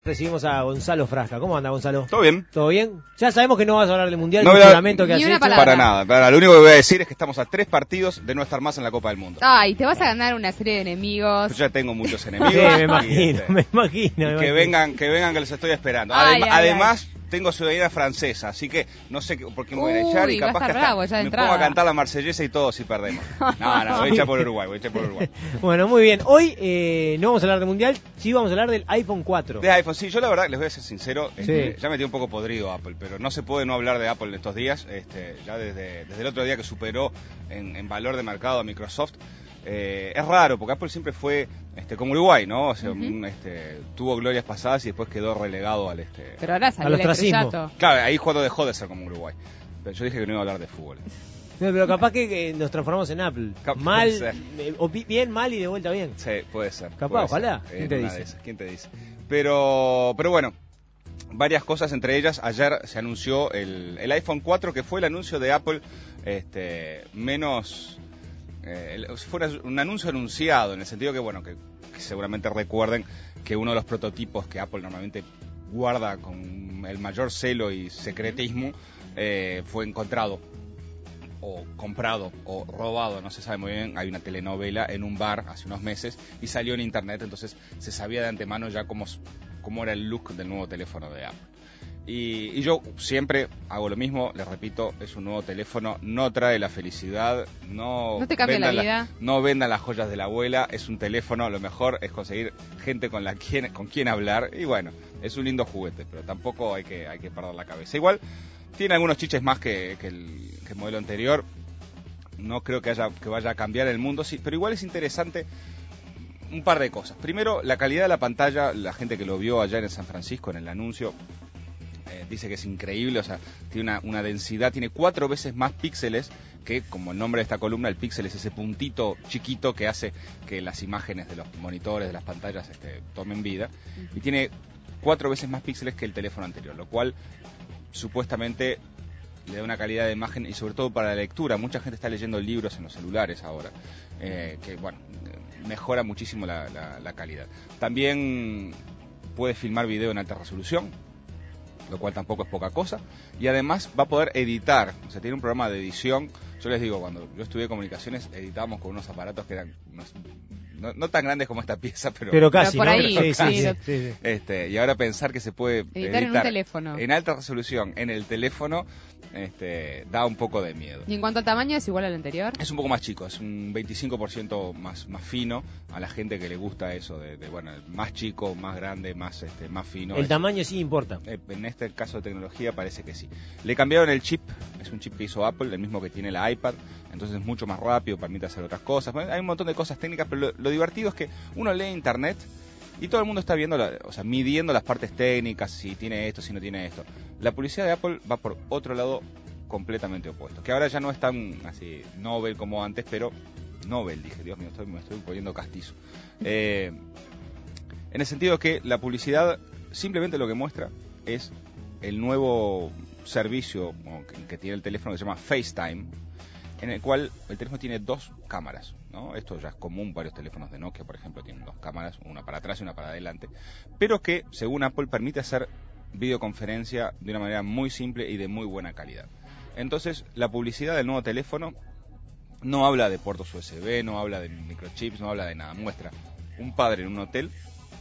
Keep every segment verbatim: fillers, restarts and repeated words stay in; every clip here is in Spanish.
recibimos a Gonzalo Frasca. ¿Cómo anda, Gonzalo? ¿Todo bien? ¿Todo bien? Ya sabemos que no vas a hablar del Mundial, no del a... juramento que has hecho. Para nada, para, lo único que voy a decir es que estamos a tres partidos de no estar más en la Copa del Mundo. Ay, te vas a ganar una serie de enemigos. Yo ya tengo muchos enemigos. Sí, me imagino, y, este, me imagino. Me que imagino. vengan, que vengan que los estoy esperando. Ay, Adem ay, además, ay. tengo ciudadanía francesa, así que no sé por qué me voy a Uy, echar y capaz va a que estar hasta bravo, ya de me entrada. pongo a cantar la marsellesa y todo si perdemos. No, no, voy a echar por Uruguay, voy a echar por Uruguay. Bueno, muy bien. Hoy eh, no vamos a hablar del Mundial, sí vamos a hablar del iPhone cuatro. De iPhone, sí, yo la verdad, les voy a ser sincero, Sí. este, ya me dio un poco podrido Apple, pero no se puede no hablar de Apple estos días, este, ya desde, desde el otro día que superó en, en valor de mercado a Microsoft. Eh, es raro, porque Apple siempre fue este, como Uruguay, ¿no? O sea, uh-huh. un, este, tuvo glorias pasadas y después quedó relegado al... Este, pero ahora salió el estrellato. Claro, ahí cuando dejó de ser como Uruguay. Pero yo dije que no iba a hablar de fútbol. No, pero capaz que, que nos transformamos en Apple. Capaz mal, eh, o bien, mal y de vuelta bien. Sí, puede ser. Capaz, puede ojalá. Ser. ¿Quién te dice? Esas, ¿Quién te dice? Pero, pero bueno, varias cosas, entre ellas, ayer se anunció el, el iPhone cuatro, que fue el anuncio de Apple este, menos... Eh, fue un anuncio anunciado, en el sentido que, bueno, que, que seguramente recuerden que uno de los prototipos que Apple normalmente guarda con el mayor celo y secretismo eh, fue encontrado o comprado o robado, no se sabe muy bien. Hay una telenovela en un bar hace unos meses y salió en internet, entonces se sabía de antemano ya cómo, cómo era el look del nuevo teléfono de Apple. Y, y yo siempre hago lo mismo, les repito, es un nuevo teléfono, no trae la felicidad, no, no te cambia la vida, la, no vendan las joyas de la abuela, es un teléfono, lo mejor es conseguir gente con la quien, con quien hablar, y bueno, es un lindo juguete, pero tampoco hay que, hay que perder la cabeza. Igual, tiene algunos chiches más que, que, el, que el modelo anterior, no creo que, haya, que vaya a cambiar el mundo, sí, pero igual es interesante un par de cosas. Primero, la calidad de la pantalla, la gente que lo vio allá en San Francisco en el anuncio, Eh, dice que es increíble, o sea, tiene una, una densidad, tiene cuatro veces más píxeles que, como el nombre de esta columna, el píxel es ese puntito chiquito que hace que las imágenes de los monitores, de las pantallas, este, tomen vida, uh-huh. y tiene cuatro veces más píxeles que el teléfono anterior, lo cual supuestamente le da una calidad de imagen y sobre todo para la lectura. Mucha gente está leyendo libros en los celulares ahora, eh, que bueno, mejora muchísimo la, la, la calidad. También puede filmar video en alta resolución, lo cual tampoco es poca cosa, y además va a poder editar, o sea, tiene un programa de edición. Yo les digo, cuando yo estudié comunicaciones, editábamos con unos aparatos que eran unos, no, no tan grandes como esta pieza, pero, pero casi, pero por ¿no? ahí, sí, casi. Sí, sí, sí, sí. Este, y ahora pensar que se puede editar, editar en un teléfono en alta resolución en el teléfono, este, da un poco de miedo. ¿Y en cuanto a tamaño es igual al anterior? Es un poco más chico, es un veinticinco por ciento más, más fino, a la gente que le gusta eso de, de bueno, más chico, más grande, más este, más fino. El eso, tamaño sí importa. Eh, en este caso de tecnología parece que sí. Le cambiaron el chip, es un chip que hizo Apple, el mismo que tiene la iPad, entonces es mucho más rápido, permite hacer otras cosas. Bueno, hay un montón de cosas técnicas, pero lo, lo divertido es que uno lee internet y todo el mundo está viendo, la, o sea, midiendo las partes técnicas, si tiene esto, si no tiene esto. La publicidad de Apple va por otro lado completamente opuesto, que ahora ya no es tan así Nobel como antes, pero Nobel, dije, Dios mío, estoy, me estoy poniendo castizo. Eh, en el sentido que la publicidad simplemente lo que muestra es el nuevo servicio que, que tiene el teléfono, que se llama FaceTime, en el cual el teléfono tiene dos cámaras, ¿no? Esto ya es común, varios teléfonos de Nokia, por ejemplo, tienen dos cámaras, una para atrás y una para adelante, pero que, según Apple, permite hacer videoconferencia de una manera muy simple y de muy buena calidad. Entonces, la publicidad del nuevo teléfono no habla de puertos U S B, no habla de microchips, no habla de nada. Muestra un padre en un hotel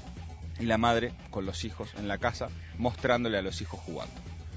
y la madre con los hijos en la casa, mostrándole a los hijos jugando.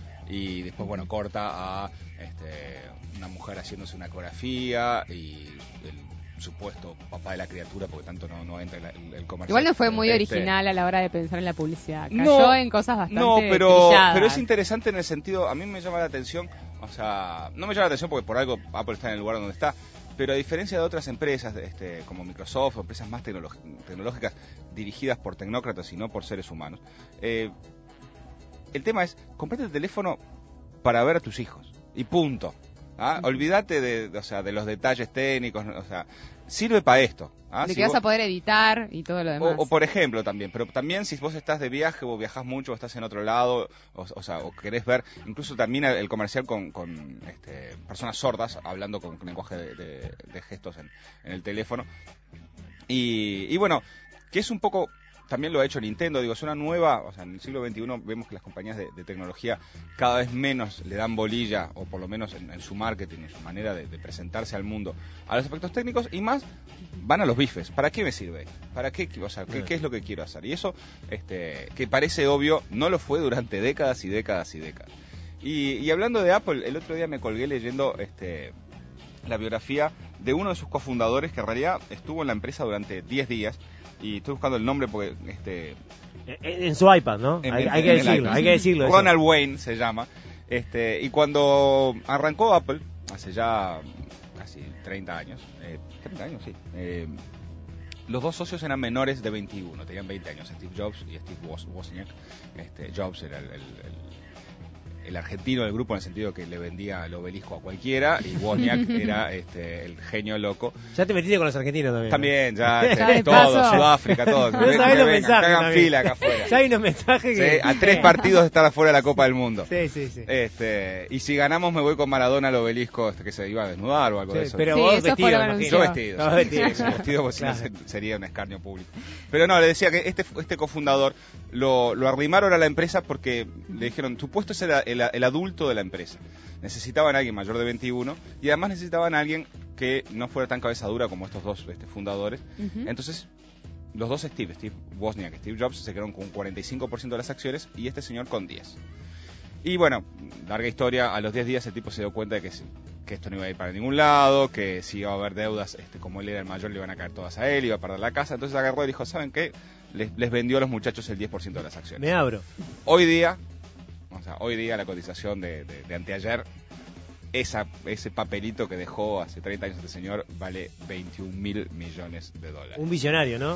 Y después, bueno, corta a este, una mujer haciéndose una ecografía y el supuesto papá de la criatura, porque tanto no, no entra el, el comercial. Igual no fue muy este, original a la hora de pensar en la publicidad. Cayó no, en cosas bastante No, pero, trilladas. pero es interesante en el sentido, a mí me llama la atención, o sea, no me llama la atención porque por algo Apple está en el lugar donde está, pero a diferencia de otras empresas este, como Microsoft o empresas más tecnolo- tecnológicas dirigidas por tecnócratas y no por seres humanos, eh, el tema es, comprate el teléfono para ver a tus hijos y punto. ¿Ah? Uh-huh. Olvídate de, de, o sea, de los detalles técnicos, o sea, sirve para esto. ¿Ah? De si que vas vos... a poder editar y todo lo demás. O, o por ejemplo también, pero también si vos estás de viaje o viajás mucho o estás en otro lado, o, o sea, o querés ver, incluso termina el comercial con, con este, personas sordas hablando con, con lenguaje de, de, de gestos en, en el teléfono. Y, y bueno, que es un poco también lo ha hecho Nintendo, digo, es una nueva, o sea, en el siglo veintiuno vemos que las compañías de, de tecnología cada vez menos le dan bolilla, o por lo menos en, en su marketing, en su manera de, de presentarse al mundo, a los aspectos técnicos, y más van a los bifes. ¿Para qué me sirve? ¿Para qué? O sea, ¿qué, qué es lo que quiero hacer? Y eso, este, que parece obvio, no lo fue durante décadas y décadas y décadas. Y, y hablando de Apple, el otro día me colgué leyendo este, la biografía de uno de sus cofundadores, que en realidad estuvo en la empresa durante diez días, y estoy buscando el nombre porque... este En, en su iPad, ¿no? En, hay, en, hay, que decirlo, hay que decirlo, Ronald eso. Wayne se llama. Este, y cuando arrancó Apple, hace ya casi treinta años, eh, treinta años, sí, eh, los dos socios eran menores de veintiuno, tenían veinte años, Steve Jobs y Steve Wozniak. Este, Jobs era el, el, el el argentino del grupo, en el sentido que le vendía el obelisco a cualquiera, y Wozniak era este, el genio loco. Ya te metiste con los argentinos también. También, ¿no? ya, ya de todo, paso. Sudáfrica, todo. No sabés los mensajes. Hagan también. fila acá afuera. Ya hay unos mensajes que... Sí, a tres partidos de estar afuera de la Copa del Mundo. Sí, sí, sí. Este, y si ganamos me voy con Maradona al obelisco, este, que se iba a desnudar o algo Sí, de eso. pero Sí, vos eso vestido, fue lo imagino. anunció. Yo vestido. No, vestido. Sí, sí, vestido porque Claro. si no se- sería un escarnio público. Pero no, le decía que este, este cofundador lo, lo arrimaron a la empresa porque le dijeron, tu puesto es el, el, el adulto de la empresa. Necesitaban a alguien mayor de veintiuno y además necesitaban a alguien que no fuera tan cabeza dura como estos dos este, fundadores. Ujú. Entonces, los dos Steve, Steve Wozniak y Steve Jobs, se quedaron con un cuarenta y cinco por ciento de las acciones y este señor con diez. Y bueno, larga historia, a los diez días el tipo se dio cuenta de que, que esto no iba a ir para ningún lado, que si iba a haber deudas, este, como él era el mayor, le iban a caer todas a él, iba a perder la casa. Entonces agarró y dijo, ¿saben qué? Les, les vendió a los muchachos el diez por ciento de las acciones. Me abro. Hoy día, o sea, hoy día la cotización de, de, de anteayer, esa, ese papelito que dejó hace treinta años este señor vale veintiún mil millones de dólares. Un visionario, ¿no?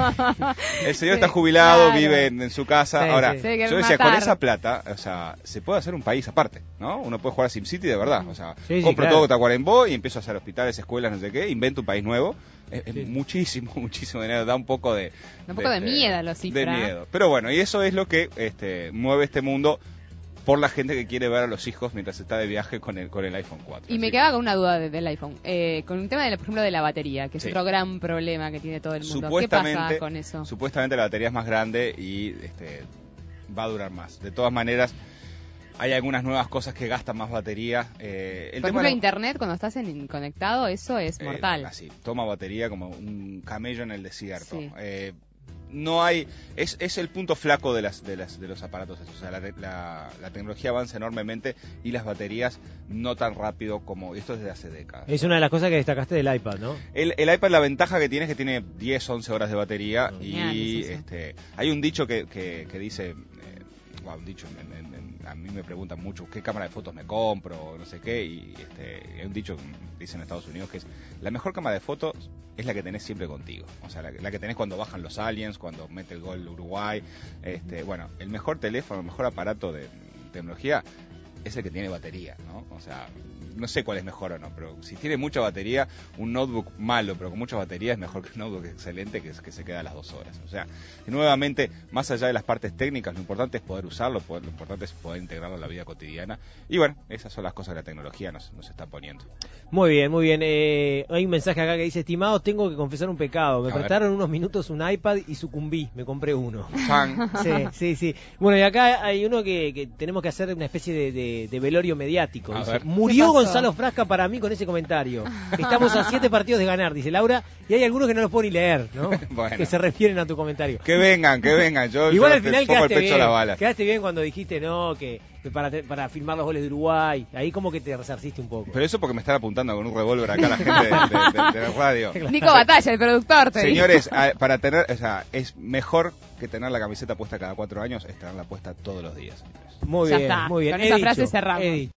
El señor Sí, está jubilado, claro. vive en, en su casa. Sí, Ahora, sí. Se quiere yo decía, matar. con esa plata, o sea, se puede hacer un país aparte, ¿no? Uno puede jugar a SimCity de verdad. O sea, Sí, sí, compro claro. todo Tacuarembó y empiezo a hacer hospitales, escuelas, no sé qué, invento un país nuevo. Es, es Sí. muchísimo, muchísimo dinero. Da un poco de... Un poco de miedo lo De cifra. miedo. Pero bueno, y eso es lo que este, mueve este mundo por la gente que quiere ver a los hijos mientras está de viaje con el, con el iPhone cuatro. Y me Así quedaba con una duda de- del iPhone. Eh, con el tema, de la- por ejemplo, de la batería, que es Sí. otro gran problema que tiene todo el mundo. ¿Qué Supuestamente, pasa con eso? supuestamente la batería es más grande y este, va a durar más. De todas maneras, hay algunas nuevas cosas que gastan más batería. Eh, el Por tema ejemplo, de- internet, cuando estás en, conectado, eso es eh, mortal. así, toma batería como un camello en el desierto. Sí. Eh, no hay, es, es el punto flaco de las de las de los aparatos esos. O sea, la, la, la tecnología avanza enormemente y las baterías no tan rápido como esto desde hace décadas. Es una de las cosas que destacaste del iPad, ¿no? El, el iPad, la ventaja que tiene es que tiene diez, once horas de batería y Genial, es eso. este, hay un dicho que, que, que dice, eh, wow, un dicho, en- en- en- a mí me preguntan mucho qué cámara de fotos me compro, no sé qué, y este, hay un dicho que dice en Estados Unidos que es, la mejor cámara de fotos es la que tenés siempre contigo, o sea, la, la que tenés cuando bajan los aliens, cuando mete el gol Uruguay, este, bueno, el mejor teléfono, el mejor aparato de tecnología es el que tiene batería, ¿no? O sea, no sé cuál es mejor o no, pero si tiene mucha batería, un notebook malo, pero con mucha batería es mejor que un notebook excelente que, que se queda a las dos horas. O sea, y nuevamente, más allá de las partes técnicas, lo importante es poder usarlo, poder, lo importante es poder integrarlo en la vida cotidiana. Y bueno, esas son las cosas que la tecnología nos, nos está poniendo. Muy bien, muy bien. Eh, hay un mensaje acá que dice, estimado, tengo que confesar un pecado. Me A ver. prestaron unos minutos un iPad y sucumbí. Me compré uno. Chan. Sí, sí, sí. Bueno, y acá hay uno que, que tenemos que hacer una especie de, de- de velorio mediático. A Dice, ver. murió ¿Qué pasó? Gonzalo Frasca para mí con ese comentario. Estamos a siete partidos de ganar, dice Laura, y hay algunos que no los puedo ni leer, ¿no? Bueno. Que se refieren a tu comentario. Que vengan, que vengan. Yo, Igual yo al te final pongo el quedaste pecho a bien, las balas. quedaste bien cuando dijiste no, que que para, te- para filmar los goles de Uruguay. Ahí como que te resarciste un poco. Pero eso porque me están apuntando con un revólver acá la gente de, de- de- de la radio. Nico Batalla, el productor, te digo. Señores, a- para tener, o sea, es mejor que tener la camiseta puesta cada cuatro años, es tenerla puesta todos los días. señores. Muy Ya bien, está. muy bien. Con He esa dicho, frase cerramos. he dicho.